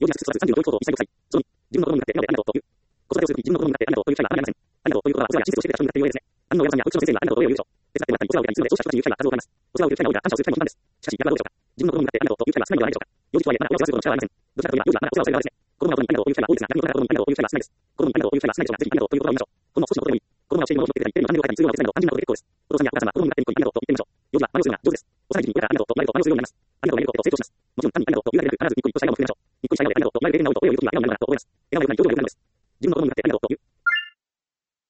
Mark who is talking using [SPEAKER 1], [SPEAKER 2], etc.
[SPEAKER 1] 幼児発出育つ35教育等1歳5歳。その2、自分の子供に向かってありがとうという。子育てをするとき、自分の子供に向かってありがとうという機会はあまりありません。ありがとうということは、お世話や親切をしてくれた人に向かって言うようですね。安野親さんや保育所の先生にはありがとうというよりでしょう。手伝ってもらったり、お世話を受けたりするので、そうした人たちに言う機会が数多くあります。お世話を受ける機会が多いが、感謝をする機会も一般です。しかし、逆はどうでしょうか。自分の子供に向かってありがとうという機会は少ないのではないでしょうか。幼児とはいえ、まだ親を世話することの力はありません。どちらかといえば、幼児はまだお世話をされる側ですね。子供が大人にありがとうという機会は多いですが、逆に大人が子供にありがとうという機会は少ないです。子供にありがとうという機会が少ないでしょうが、ぜひありがとうということを言いましょう。子供は少しのことでもいい。子供が教えるものを持ってきていても何を書いても必要なわけないなど単純なことで結構です。お父さんやお母さんは子供に向かってニコニコありがとうと言ってみましょう。幼児は真似をするのが上手です。幼い時期に親からありがとうと言われると真似をするようになります。ありがとうと成長します。もちろん単にありがとうと言うだけでなく、必ずニコニコした笑顔も含めましょう。ニコニコした笑顔でありがとうと言われる笑顔と親をよく聞く笑顔になるなと思います。笑顔が良くなると上手になるのです。